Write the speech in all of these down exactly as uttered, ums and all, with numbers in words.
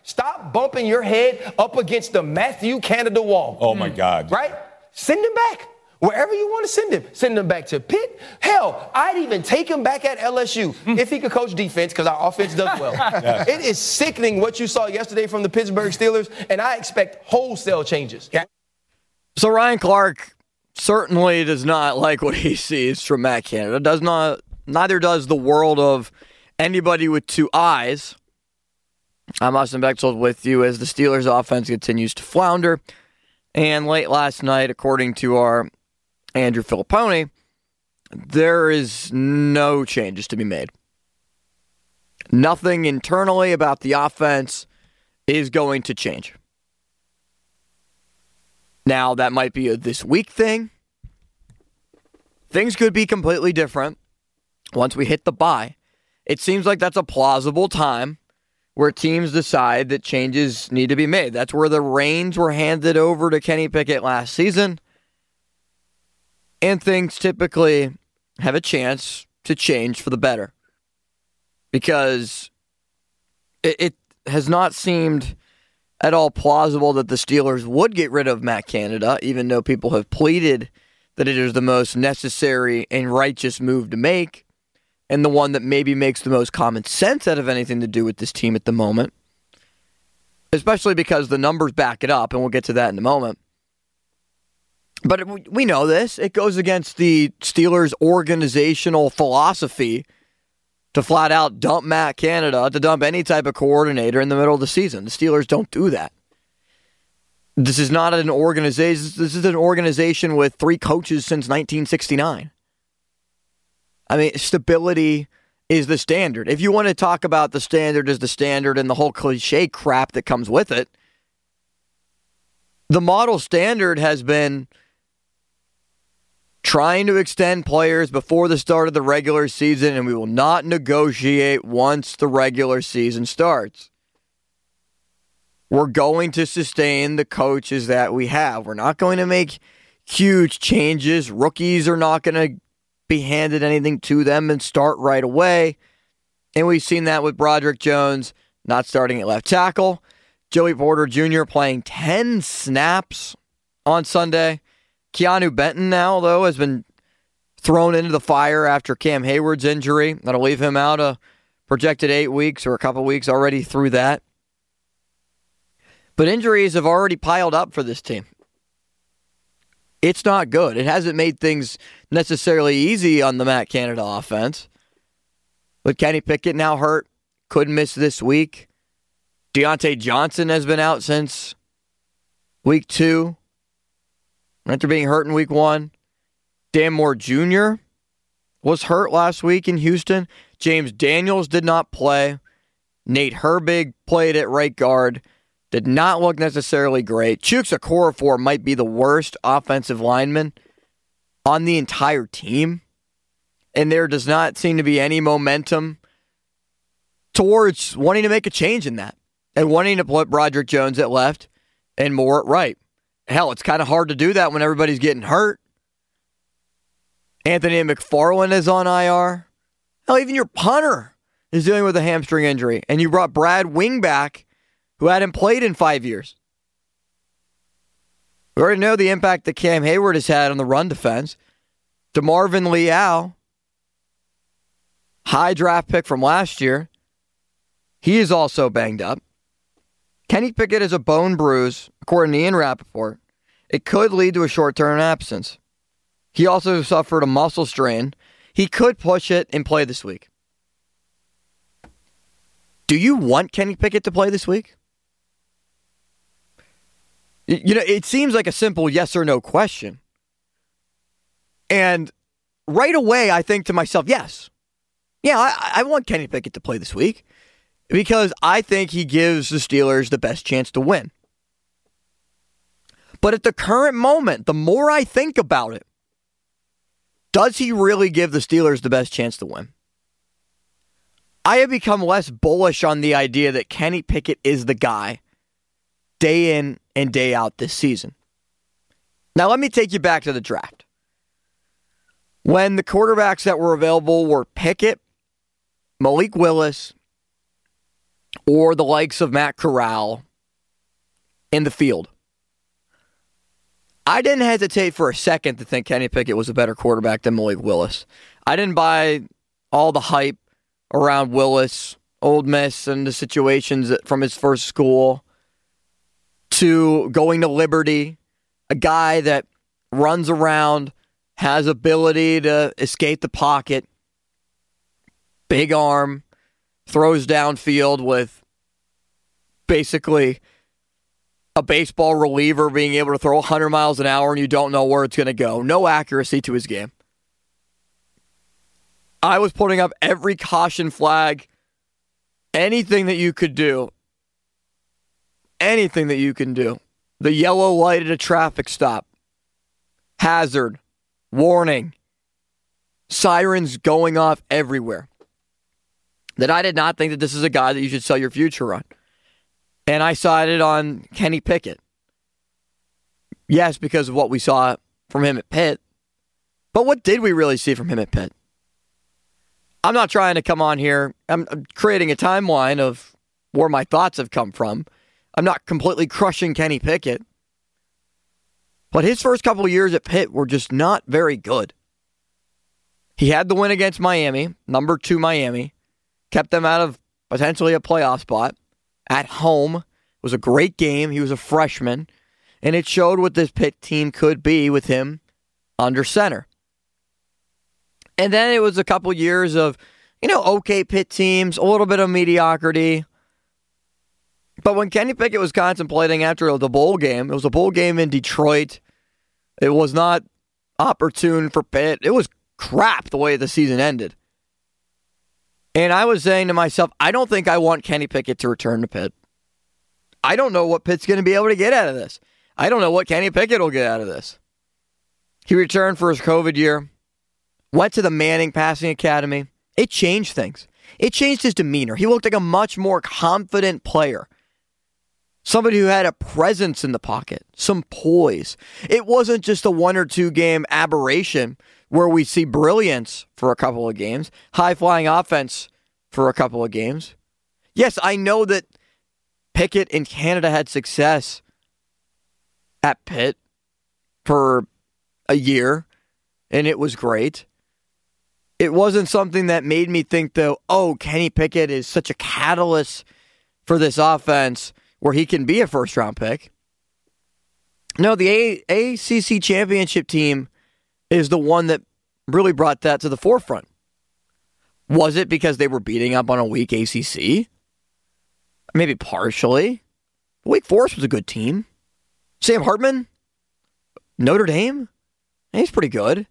Stop bumping your head up against the Matthew Canada wall. Oh, my God. Right? Send him back. Wherever you want to send him. Send him back to Pitt. Hell, I'd even take him back at L S U if he could coach defense, because our offense does well. Yes. It is sickening what you saw yesterday from the Pittsburgh Steelers, and I expect wholesale changes. Yeah. So Ryan Clark certainly does not like what he sees from Matt Canada. Does not, neither does the world of anybody with two eyes. I'm Austin Bechtold with you as the Steelers offense continues to flounder. And late last night, according to our Andrew Filippone, there is no changes to be made. Nothing internally about the offense is going to change. Now, that might be a this week thing. Things could be completely different once we hit the bye. It seems like that's a plausible time where teams decide that changes need to be made. That's where the reins were handed over to Kenny Pickett last season. And things typically have a chance to change for the better. Because it, it has not seemed at all plausible that the Steelers would get rid of Matt Canada, even though people have pleaded that it is the most necessary and righteous move to make, and the one that maybe makes the most common sense out of anything to do with this team at the moment, especially because the numbers back it up, and we'll get to that in a moment. But we know this. It goes against the Steelers' organizational philosophy to flat out dump Matt Canada, to dump any type of coordinator in the middle of the season. The Steelers don't do that. This is not an organization. This is an organization with three coaches since nineteen sixty-nine. I mean, stability is the standard. If you want to talk about the standard as the standard and the whole cliche crap that comes with it, the model standard has been trying to extend players before the start of the regular season, and we will not negotiate once the regular season starts. We're going to sustain the coaches that we have. We're not going to make huge changes. Rookies are not going to be handed anything to them and start right away. And we've seen that with Broderick Jones not starting at left tackle. Joey Porter Junior playing ten snaps on Sunday. Keanu Benton now, though, has been thrown into the fire after Cam Hayward's injury. That'll leave him out a projected eight weeks or a couple weeks already through that. But injuries have already piled up for this team. It's not good. It hasn't made things necessarily easy on the Matt Canada offense. But Kenny Pickett now hurt. Could miss this week. Deontay Johnson has been out since week two. After being hurt in week one. Dan Moore Junior was hurt last week in Houston. James Daniels did not play. Nate Herbig played at right guard. Did not look necessarily great. Chuks Okorafor might be the worst offensive lineman on the entire team. And there does not seem to be any momentum towards wanting to make a change in that. And wanting to put Broderick Jones at left and Moore at right. Hell, it's kind of hard to do that when everybody's getting hurt. Anthony McFarland is on I R. Hell, even your punter is dealing with a hamstring injury. And you brought Brad Wing back, who hadn't played in five years. We already know the impact that Cam Hayward has had on the run defense. DeMarvin Leal, high draft pick from last year. He is also banged up. Kenny Pickett is a bone bruise, according to Ian Rappaport. It could lead to a short-term absence. He also suffered a muscle strain. He could push it and play this week. Do you want Kenny Pickett to play this week? You know, it seems like a simple yes or no question. And right away, I think to myself, yes. Yeah, I, I want Kenny Pickett to play this week. Because I think he gives the Steelers the best chance to win. But at the current moment, the more I think about it, does he really give the Steelers the best chance to win? I have become less bullish on the idea that Kenny Pickett is the guy day in and day out this season. Now, let me take you back to the draft. When the quarterbacks that were available were Pickett, Malik Willis, or the likes of Matt Corral in the field, I didn't hesitate for a second to think Kenny Pickett was a better quarterback than Malik Willis. I didn't buy all the hype around Willis, Ole Miss, and the situations from his first school to going to Liberty, a guy that runs around, has ability to escape the pocket, big arm, throws downfield with basically a baseball reliever being able to throw one hundred miles an hour and you don't know where it's going to go. No accuracy to his game. I was putting up every caution flag, anything that you could do, anything that you can do. The yellow light at a traffic stop, hazard, warning, sirens going off everywhere. That I did not think that this is a guy that you should sell your future on. And I sided on Kenny Pickett. Yes, because of what we saw from him at Pitt. But what did we really see from him at Pitt? I'm not trying to come on here. I'm, I'm creating a timeline of where my thoughts have come from. I'm not completely crushing Kenny Pickett. But his first couple of years at Pitt were just not very good. He had the win against Miami, number two Miami. Kept them out of potentially a playoff spot. At home. It was a great game. He was a freshman. And it showed what this Pitt team could be with him under center. And then it was a couple years of, you know, okay Pitt teams, a little bit of mediocrity. But when Kenny Pickett was contemplating after the bowl game, it was a bowl game in Detroit. It was not opportune for Pitt. It was crap the way the season ended. And I was saying to myself, I don't think I want Kenny Pickett to return to Pitt. I don't know what Pitt's going to be able to get out of this. I don't know what Kenny Pickett will get out of this. He returned for his COVID year, went to the Manning Passing Academy. It changed things. It changed his demeanor. He looked like a much more confident player. Somebody who had a presence in the pocket, some poise. It wasn't just a one or two game aberration where we see brilliance for a couple of games, high-flying offense for a couple of games. Yes, I know that Pickett in Canada had success at Pitt for a year, and it was great. It wasn't something that made me think, though, oh, Kenny Pickett is such a catalyst for this offense where he can be a first-round pick. No, the A- ACC championship team is the one that really brought that to the forefront. Was it because they were beating up on a weak A C C? Maybe partially. Wake Forest was a good team. Sam Hartman? Notre Dame? He's pretty good.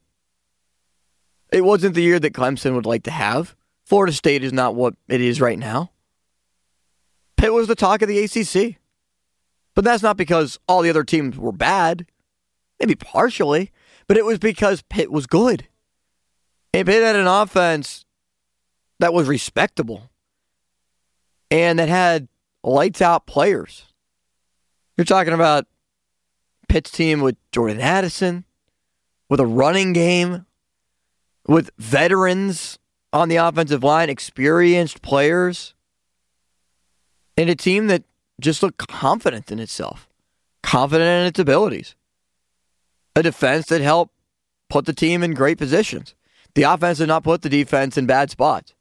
It wasn't the year that Clemson would like to have. Florida State is not what it is right now. Pitt was the talk of the A C C. But that's not because all the other teams were bad. Maybe partially. But it was because Pitt was good. And Pitt had an offense that was respectable. And that had lights-out players. You're talking about Pitt's team with Jordan Addison, with a running game, with veterans on the offensive line, experienced players, and a team that just looked confident in itself, confident in its abilities. A defense that helped put the team in great positions. The offense did not put the defense in bad spots.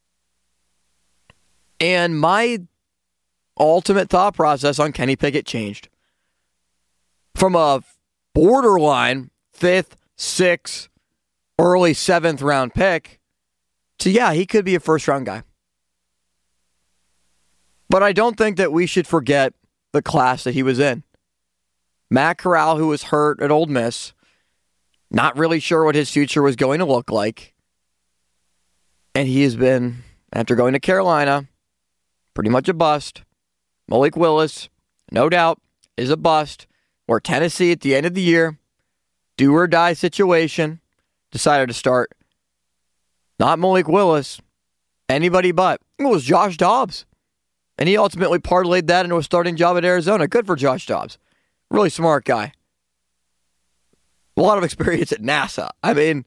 And my ultimate thought process on Kenny Pickett changed. From a borderline fifth, sixth, early seventh round pick to, yeah, he could be a first round guy. But I don't think that we should forget the class that he was in. Matt Corral, who was hurt at Ole Miss, not really sure what his future was going to look like. And he has been, after going to Carolina, pretty much a bust. Malik Willis, no doubt, is a bust. Where Tennessee at the end of the year, do or die situation, decided to start not Malik Willis, anybody but. It was Josh Dobbs. And he ultimately parlayed that into a starting job at Arizona. Good for Josh Dobbs. Really smart guy. A lot of experience at NASA. I mean,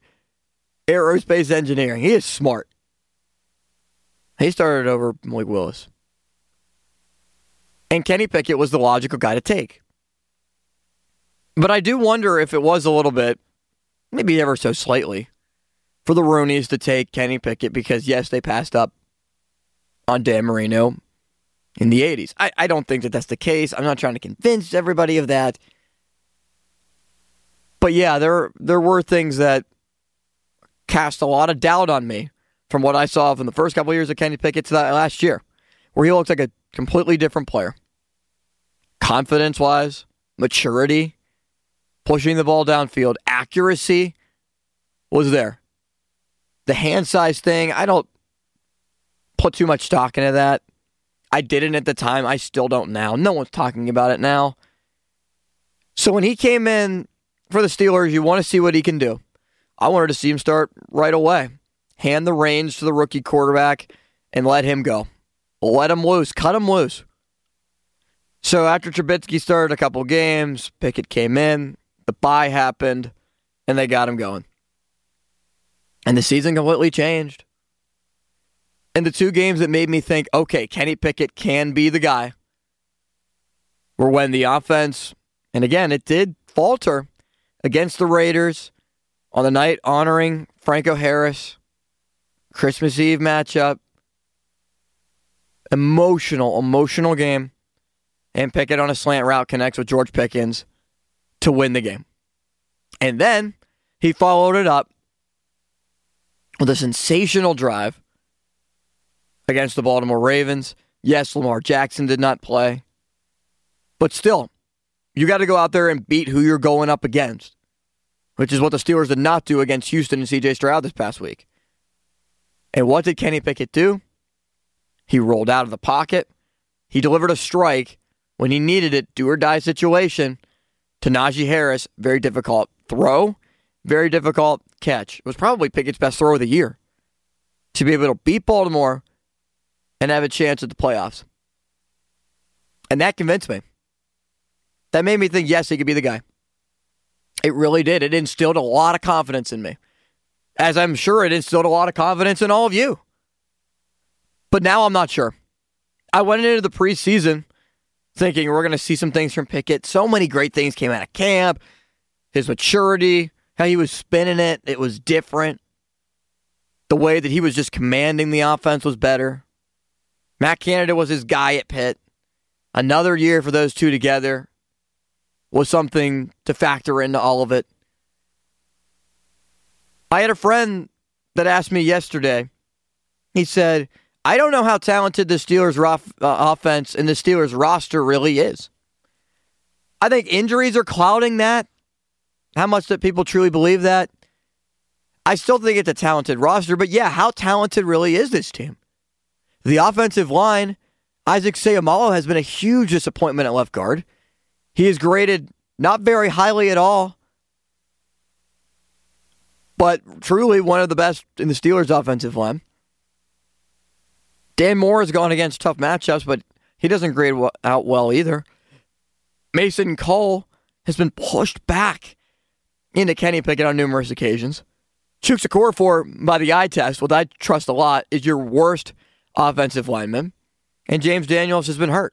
aerospace engineering. He is smart. He started over Malik Willis. And Kenny Pickett was the logical guy to take. But I do wonder if it was a little bit, maybe ever so slightly, for the Rooneys to take Kenny Pickett because, yes, they passed up on Dan Marino in the eighties. I, I don't think that that's the case. I'm not trying to convince everybody of that. But yeah, there there were things that cast a lot of doubt on me from what I saw from the first couple of years of Kenny Pickett to that last year, where he looked like a completely different player. Confidence-wise, maturity, pushing the ball downfield, accuracy was there. The hand size thing, I don't put too much stock into that. I didn't at the time. I still don't now. No one's talking about it now. So when he came in for the Steelers, you want to see what he can do. I wanted to see him start right away. Hand the reins to the rookie quarterback and let him go. Let him loose. Cut him loose. So after Trubisky started a couple games, Pickett came in, the bye happened, and they got him going. And the season completely changed. And the two games that made me think, okay, Kenny Pickett can be the guy, were when the offense, and again, it did falter against the Raiders on the night honoring Franco Harris, Christmas Eve matchup. Emotional, emotional game. And Pickett on a slant route connects with George Pickens to win the game. And then he followed it up with a sensational drive against the Baltimore Ravens. Yes, Lamar Jackson did not play. But still, you got to go out there and beat who you're going up against, which is what the Steelers did not do against Houston and C J Stroud this past week. And what did Kenny Pickett do? He rolled out of the pocket. He delivered a strike when he needed it, do or die situation, to Najee Harris. Very difficult throw, very difficult catch. It was probably Pickett's best throw of the year to be able to beat Baltimore and have a chance at the playoffs. And that convinced me. That made me think, yes, he could be the guy. It really did. It instilled a lot of confidence in me, as I'm sure it instilled a lot of confidence in all of you. But now I'm not sure. I went into the preseason thinking we're going to see some things from Pickett. So many great things came out of camp. His maturity, how he was spinning it, it was different. The way that he was just commanding the offense was better. Matt Canada was his guy at Pitt. Another year for those two together was something to factor into all of it. I had a friend that asked me yesterday. He said, I don't know how talented the Steelers rof- uh, offense and the Steelers roster really is. I think injuries are clouding that. How much that people truly believe that. I still think it's a talented roster, but yeah, how talented really is this team? The offensive line, Isaac Seumalo has been a huge disappointment at left guard. He is graded not very highly at all, but truly one of the best in the Steelers' offensive line. Dan Moore has gone against tough matchups, but he doesn't grade out well either. Mason Cole has been pushed back into Kenny Pickett on numerous occasions. Chuks Okorafor, by the eye test, what I trust a lot, is your worst offensive lineman. And James Daniels has been hurt.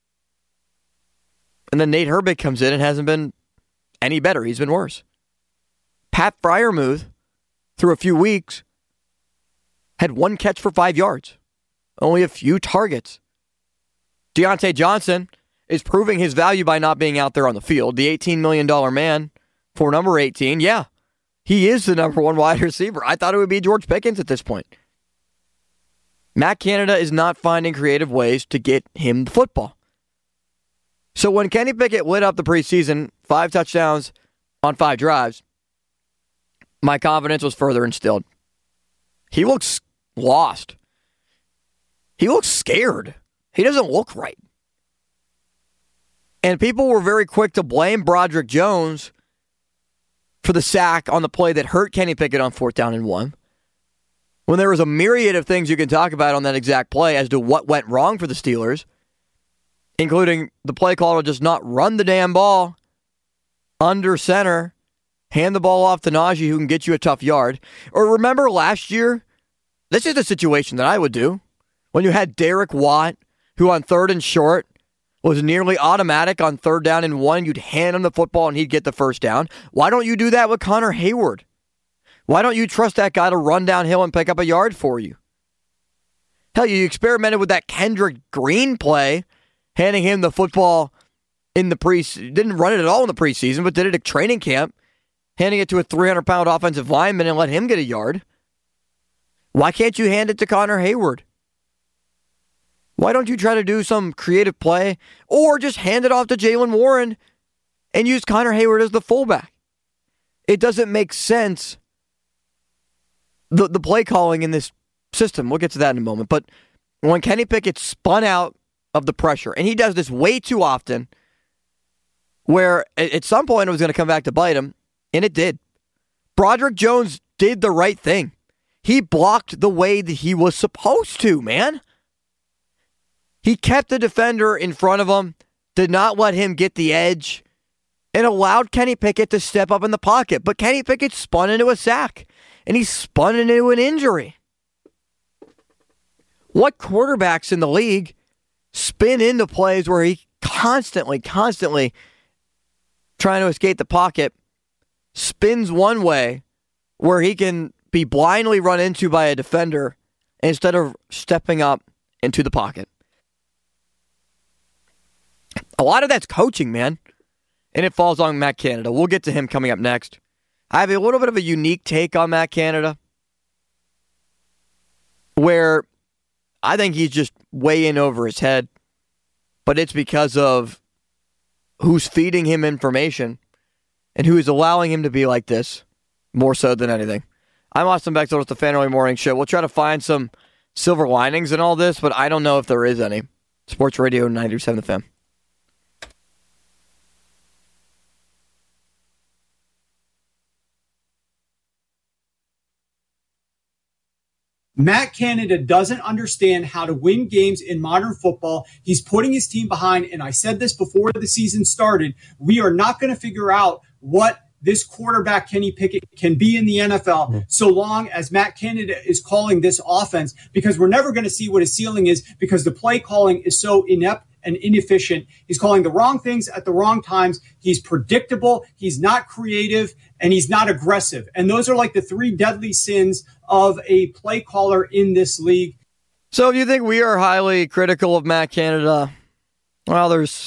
And then Nate Herbig comes in and hasn't been any better. He's been worse. Pat Freiermuth, through a few weeks, had one catch for five yards. Only a few targets. Deontay Johnson is proving his value by not being out there on the field. The eighteen million dollars man for number eighteen. Yeah, he is the number one wide receiver. I thought it would be George Pickens at this point. Matt Canada is not finding creative ways to get him the football. So when Kenny Pickett lit up the preseason, five touchdowns on five drives, my confidence was further instilled. He looks lost. He looks scared. He doesn't look right. And people were very quick to blame Broderick Jones for the sack on the play that hurt Kenny Pickett on fourth down and one, when there was a myriad of things you can talk about on that exact play as to what went wrong for the Steelers, including the play call to just not run the damn ball under center, hand the ball off to Najee, who can get you a tough yard. Or remember last year, this is the situation that I would do. When you had Derek Watt, who on third and short was nearly automatic on third down and one. You'd hand him the football and he'd get the first down. Why don't you do that with Connor Hayward? Why don't you trust that guy to run downhill and pick up a yard for you? Hell, you experimented with that Kendrick Green play, handing him the football in the pre didn't run it at all in the preseason, but did it at training camp, handing it to a three hundred pound offensive lineman and let him get a yard. Why can't you hand it to Connor Hayward? Why don't you try to do some creative play or just hand it off to Jaylen Warren and use Connor Hayward as the fullback? It doesn't make sense, the, the play calling in this system. We'll get to that in a moment. But when Kenny Pickett spun out of the pressure, and he does this way too often, where at some point it was going to come back to bite him, and it did. Broderick Jones did the right thing. He blocked the way that he was supposed to, man. He kept the defender in front of him, did not let him get the edge, and allowed Kenny Pickett to step up in the pocket. But Kenny Pickett spun into a sack, and he spun into an injury. What quarterbacks in the league spin into plays where he constantly, constantly trying to escape the pocket, spins one way where he can be blindly run into by a defender instead of stepping up into the pocket? A lot of that's coaching, man. And it falls on Matt Canada. We'll get to him coming up next. I have a little bit of a unique take on Matt Canada, where I think he's just way in over his head, but it's because of who's feeding him information and who is allowing him to be like this more so than anything. I'm Austin Bechtel with the Fan Early Morning Show. We'll try to find some silver linings in all this, but I don't know if there is any. Sports Radio ninety-seven F M. Matt Canada doesn't understand how to win games in modern football. He's putting his team behind, and I said this before the season started, we are not going to figure out what this quarterback Kenny Pickett can be in the N F L mm-hmm. so long as Matt Canada is calling this offense, because we're never going to see what his ceiling is because the play calling is so inept and inefficient. He's calling the wrong things at the wrong times. He's predictable. He's not creative, and he's not aggressive. And those are like the three deadly sins of a play caller in this league. So if you think we are highly critical of Matt Canada, well, there's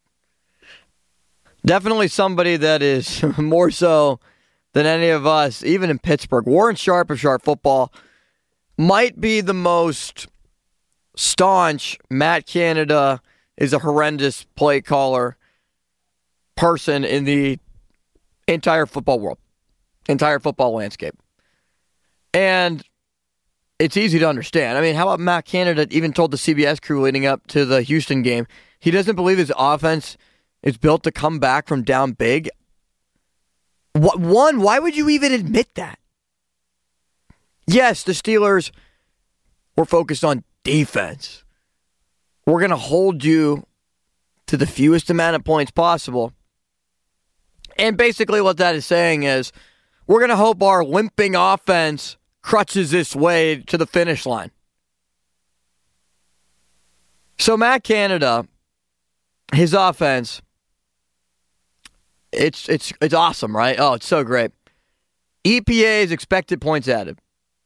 definitely somebody that is more so than any of us, even in Pittsburgh. Warren Sharp of Sharp Football might be the most staunch Matt Canada is a horrendous play caller person in the entire football world, entire football landscape. And it's easy to understand. I mean, how about Matt Canada even told the C B S crew leading up to the Houston game, he doesn't believe his offense is built to come back from down big? What, one, why would you even admit that? Yes, the Steelers were focused on defense. We're going to hold you to the fewest amount of points possible. And basically what that is saying is we're going to hope our limping offense crutches its way to the finish line. So Matt Canada, his offense, it's it's it's awesome, right? Oh, it's so great. E P A is expected points added.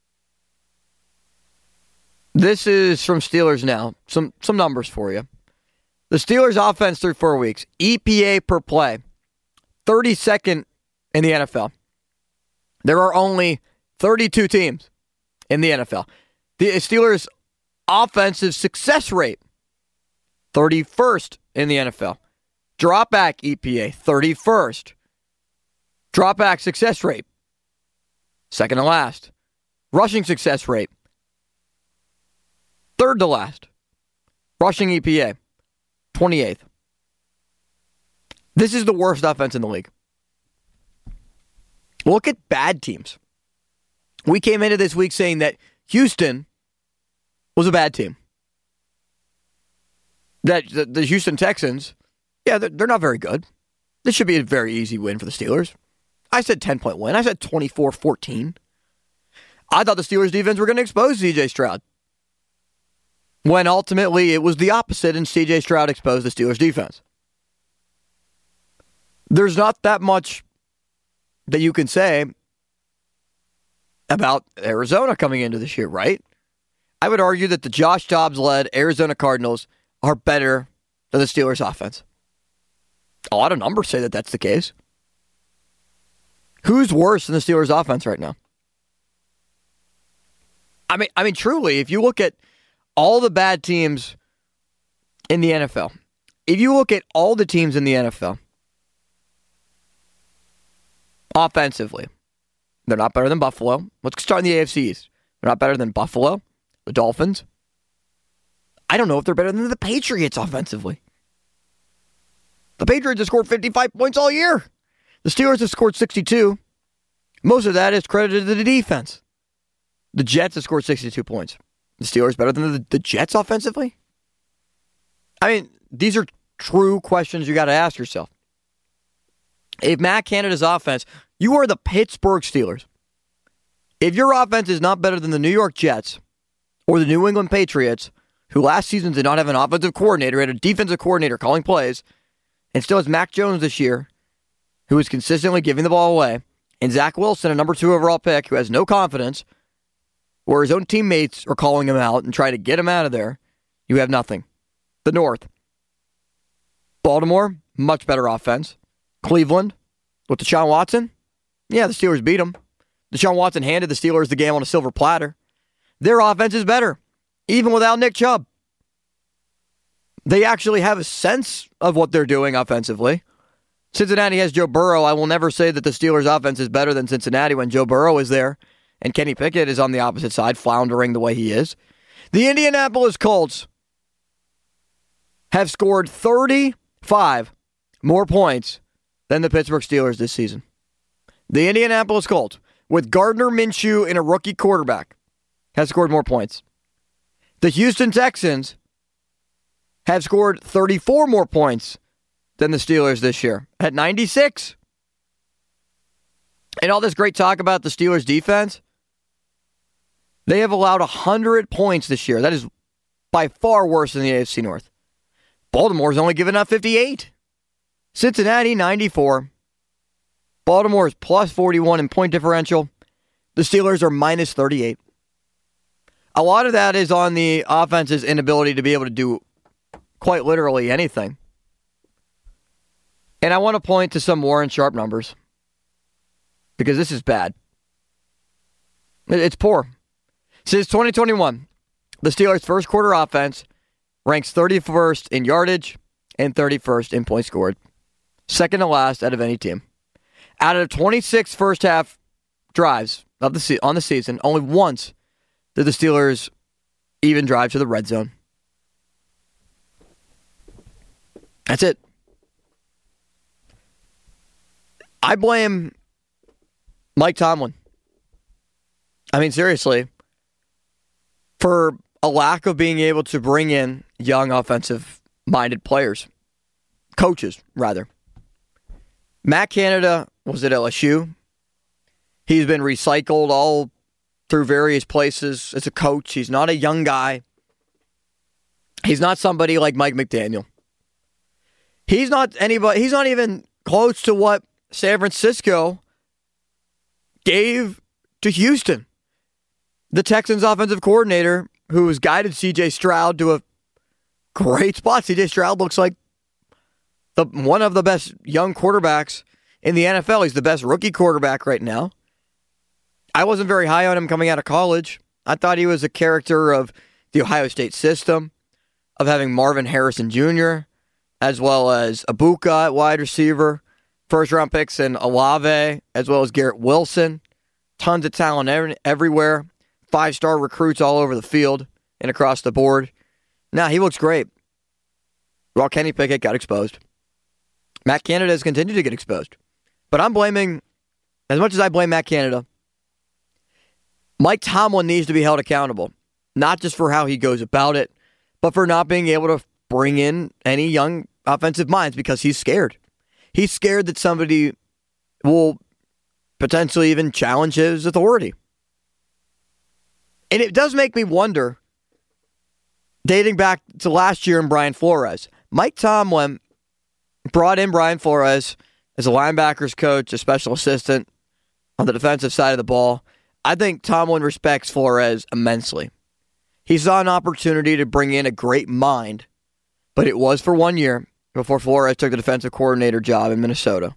This is from Steelers Now. Some some numbers for you. The Steelers offense through four weeks. E P A per play. thirty-second in the N F L. There are only thirty-two teams in the N F L. The Steelers offensive success rate. thirty-first in the N F L. Dropback E P A. thirty-first. Dropback success rate. Second to last. Rushing success rate. Third to last. Rushing E P A. twenty-eighth. This is the worst offense in the league. Look at bad teams. We came into this week saying that Houston was a bad team. That the, the Houston Texans, yeah, they're, they're not very good. This should be a very easy win for the Steelers. I said ten-point win. I said twenty-four fourteen. I thought the Steelers defense were going to expose C J Stroud. when ultimately it was the opposite and C J Stroud exposed the Steelers' defense. There's not that much that you can say about Arizona coming into this year, right? I would argue that the Josh Dobbs-led Arizona Cardinals are better than the Steelers' offense. A lot of numbers say that that's the case. Who's worse than the Steelers' offense right now? I mean, I mean, truly, if you look at all the bad teams in the N F L, if you look at all the teams in the N F L, offensively, they're not better than Buffalo. Let's start in the A F C East. They're not better than Buffalo, the Dolphins. I don't know if they're better than the Patriots offensively. The Patriots have scored fifty-five points all year. The Steelers have scored sixty-two. Most of that is credited to the defense. The Jets have scored sixty-two points. The Steelers better than the, the Jets offensively? I mean, these are true questions you got to ask yourself. If Matt Canada's offense, you are the Pittsburgh Steelers. If your offense is not better than the New York Jets or the New England Patriots, who last season did not have an offensive coordinator, had a defensive coordinator calling plays, and still has Mac Jones this year, who is consistently giving the ball away, and Zach Wilson, a number two overall pick, who has no confidence, where his own teammates are calling him out and trying to get him out of there, you have nothing. The North. Baltimore, much better offense. Cleveland, with Deshaun Watson, yeah, the Steelers beat them. Deshaun Watson handed the Steelers the game on a silver platter. Their offense is better, even without Nick Chubb. They actually have a sense of what they're doing offensively. Cincinnati has Joe Burrow. I will never say that the Steelers' offense is better than Cincinnati when Joe Burrow is there, and Kenny Pickett is on the opposite side, floundering the way he is. The Indianapolis Colts have scored thirty-five more points than the Pittsburgh Steelers this season. The Indianapolis Colts, with Gardner Minshew and a rookie quarterback, has scored more points. The Houston Texans have scored thirty-four more points than the Steelers this year at ninety-six. And all this great talk about the Steelers' defense, they have allowed one hundred points this year. That is by far worse than the A F C North. Baltimore's only given up fifty-eight. Cincinnati, ninety-four. Baltimore is plus forty-one in point differential. The Steelers are minus thirty-eight. A lot of that is on the offense's inability to be able to do quite literally anything. And I want to point to some Warren Sharp numbers, because this is bad. It's poor. Since twenty twenty-one, the Steelers' first quarter offense ranks thirty-first in yardage and thirty-first in points scored. Second to last out of any team. Out of twenty-six first half drives of the se- on the season, only once did the Steelers even drive to the red zone. That's it. I blame Mike Tomlin. I mean, seriously, for a lack of being able to bring in young offensive-minded players. Coaches, rather. Matt Canada was at L S U. He's been recycled all through various places as a coach. He's not a young guy. He's not somebody like Mike McDaniel. He's not anybody. He's not even close to what San Francisco gave to Houston. The Texans' offensive coordinator, who has guided C J Stroud to a great spot. C J Stroud looks like the one of the best young quarterbacks in the N F L. He's the best rookie quarterback right now. I wasn't very high on him coming out of college. I thought he was a character of the Ohio State system, of having Marvin Harrison Junior, as well as Abuka at wide receiver, first-round picks in Olave, as well as Garrett Wilson. Tons of talent every, everywhere. Five-star recruits all over the field and across the board. Now, he looks great. Well, Kenny Pickett got exposed. Matt Canada has continued to get exposed. But I'm blaming, as much as I blame Matt Canada, Mike Tomlin needs to be held accountable. Not just for how he goes about it, but for not being able to bring in any young offensive minds because he's scared. He's scared that somebody will potentially even challenge his authority. And it does make me wonder, dating back to last year in Brian Flores. Mike Tomlin brought in Brian Flores as a linebackers coach, a special assistant on the defensive side of the ball. I think Tomlin respects Flores immensely. He saw an opportunity to bring in a great mind, but it was for one year before Flores took the defensive coordinator job in Minnesota.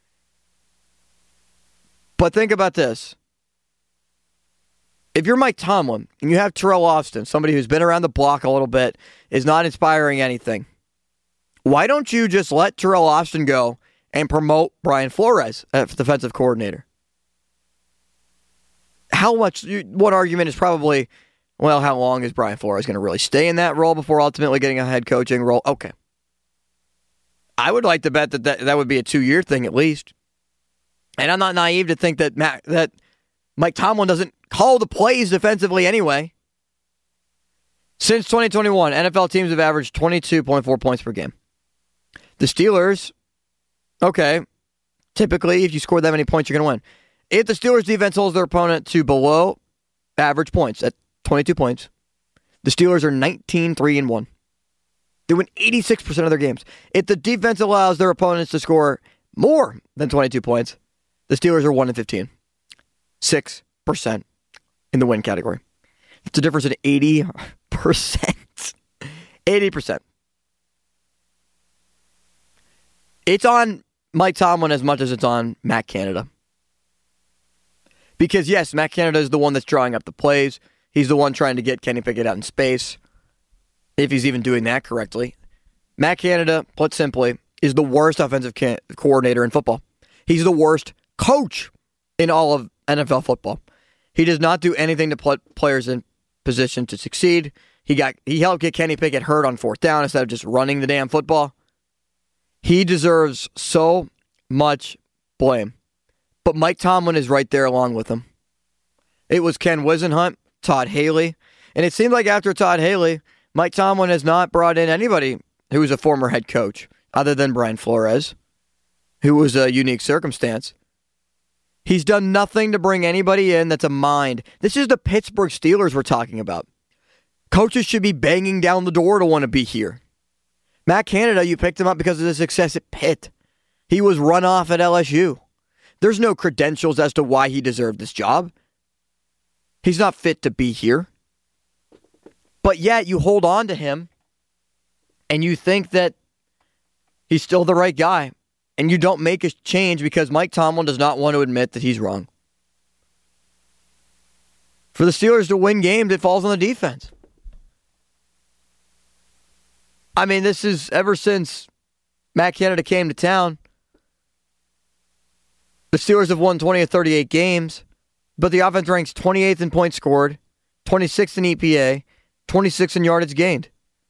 But think about this. If you're Mike Tomlin and you have Terrell Austin, somebody who's been around the block a little bit, is not inspiring anything, why don't you just let Terrell Austin go and promote Brian Flores as defensive coordinator? How much, one argument is probably, well, how long is Brian Flores going to really stay in that role before ultimately getting a head coaching role? Okay. I would like to bet that that, that would be a two-year thing at least. And I'm not naive to think that Matt, that Mike Tomlin doesn't call the plays defensively anyway. Since twenty twenty-one, N F L teams have averaged twenty-two point four points per game. The Steelers, okay, typically if you score that many points, you're going to win. If the Steelers defense holds their opponent to below average points at twenty-two points, the Steelers are nineteen three and one. They win eighty-six percent of their games. If the defense allows their opponents to score more than twenty-two points, the Steelers are one and fifteen. six percent in the win category. It's a difference in eighty percent. eighty percent. It's on Mike Tomlin as much as it's on Matt Canada. Because, yes, Matt Canada is the one that's drawing up the plays. He's the one trying to get Kenny Pickett out in space, if he's even doing that correctly. Matt Canada, put simply, is the worst offensive can- coordinator in football. He's the worst coach in all of N F L football. He does not do anything to put players in position to succeed. He got he helped get Kenny Pickett hurt on fourth down instead of just running the damn football. He deserves so much blame. But Mike Tomlin is right there along with him. It was Ken Wisenhunt, Todd Haley, and it seemed like after Todd Haley, Mike Tomlin has not brought in anybody who was a former head coach other than Brian Flores, who was a unique circumstance. He's done nothing to bring anybody in that's a mind. This is the Pittsburgh Steelers we're talking about. Coaches should be banging down the door to want to be here. Matt Canada, you picked him up because of the success at Pitt. He was run off at L S U. There's no credentials as to why he deserved this job. He's not fit to be here. But yet you hold on to him and you think that he's still the right guy. And you don't make a change because Mike Tomlin does not want to admit that he's wrong. For the Steelers to win games, it falls on the defense. I mean, this is ever since Matt Canada came to town. The Steelers have won twenty of thirty-eight games, but the offense ranks twenty-eighth in points scored, twenty-sixth in E P A, twenty-sixth in yardage gained.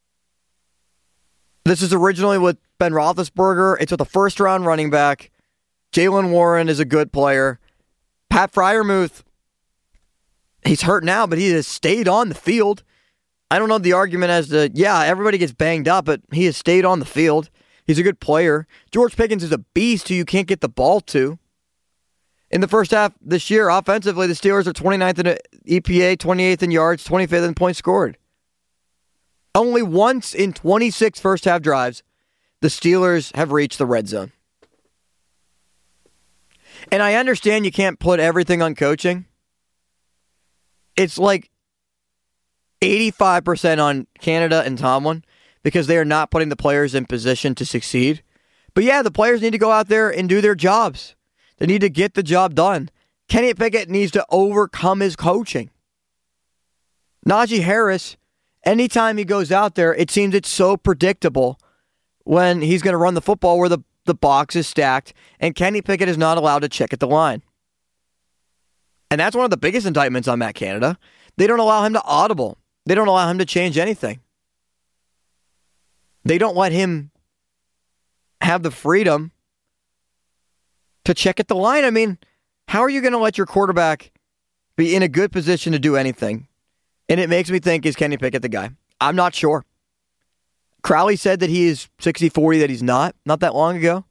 This is originally with Ben Roethlisberger. It's with a first-round running back. Jaylen Warren is a good player. Pat Freiermuth, he's hurt now, but he has stayed on the field. I don't know the argument as to, yeah, everybody gets banged up, but he has stayed on the field. He's a good player. George Pickens is a beast who you can't get the ball to. In the first half this year, offensively, the Steelers are twenty-ninth in E P A, twenty-eighth in yards, twenty-fifth in points scored. Only once in twenty-six first-half drives, the Steelers have reached the red zone. And I understand you can't put everything on coaching. It's like eighty-five percent on Canada and Tomlin because they are not putting the players in position to succeed. But yeah, the players need to go out there and do their jobs. They need to get the job done. Kenny Pickett needs to overcome his coaching. Najee Harris, anytime he goes out there, it seems it's so predictable when he's going to run the football where the, the box is stacked and Kenny Pickett is not allowed to check at the line. And that's one of the biggest indictments on Matt Canada. They don't allow him to audible. They don't allow him to change anything. They don't let him have the freedom to check at the line. I mean, how are you going to let your quarterback be in a good position to do anything? And it makes me think, is Kenny Pickett the guy? I'm not sure. Crowley said that he is sixty forty, that he's not, not that long ago.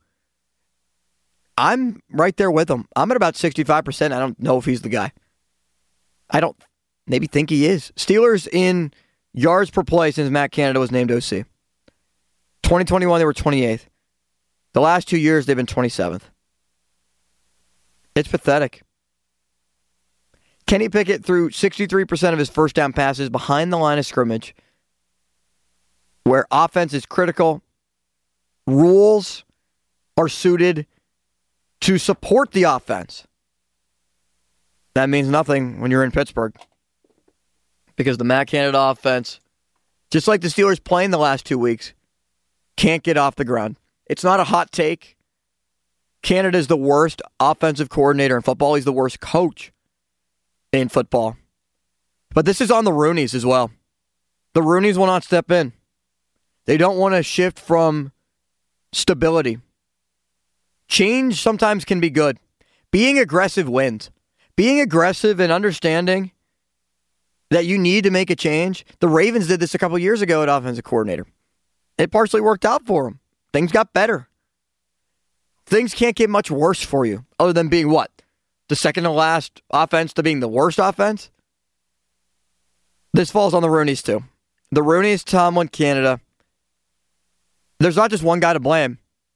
I'm right there with him. I'm at about sixty-five percent. I don't know if he's the guy. I don't maybe think he is. Steelers in yards per play since Matt Canada was named O C. twenty twenty-one, they were twenty-eighth. The last two years, they've been twenty-seventh. It's pathetic. Kenny Pickett threw sixty-three percent of his first down passes behind the line of scrimmage, where offense is critical. Rules are suited to support the offense. That means nothing when you're in Pittsburgh, because the Matt Canada offense, just like the Steelers playing the last two weeks, can't get off the ground. It's not a hot take. Canada's the worst offensive coordinator in football. He's the worst coach in football. But this is on the Rooneys as well. The Rooneys will not step in. They don't want to shift from stability. Change sometimes can be good. Being aggressive wins. Being aggressive and understanding that you need to make a change. The Ravens did this a couple years ago at offensive coordinator. It partially worked out for them. Things got better. Things can't get much worse for you, other than being what? The second to last offense to being the worst offense? This falls on the Rooneys too. The Rooneys, Tomlin, Canada. There's not just one guy to blame.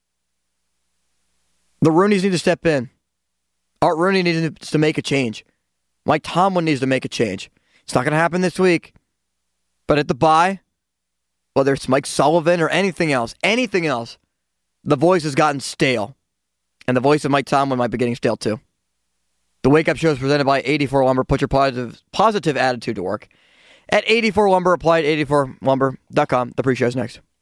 The Rooneys need to step in. Art Rooney needs to make a change. Mike Tomlin needs to make a change. It's not going to happen this week. But at the bye, whether it's Mike Sullivan or anything else, anything else, the voice has gotten stale. And the voice of Mike Tomlin might be getting stale too. The Wake Up Show is presented by eighty-four Lumber. Put your positive, positive attitude to work. At eighty-four Lumber, apply at eighty-four lumber dot com. The pre-show is next.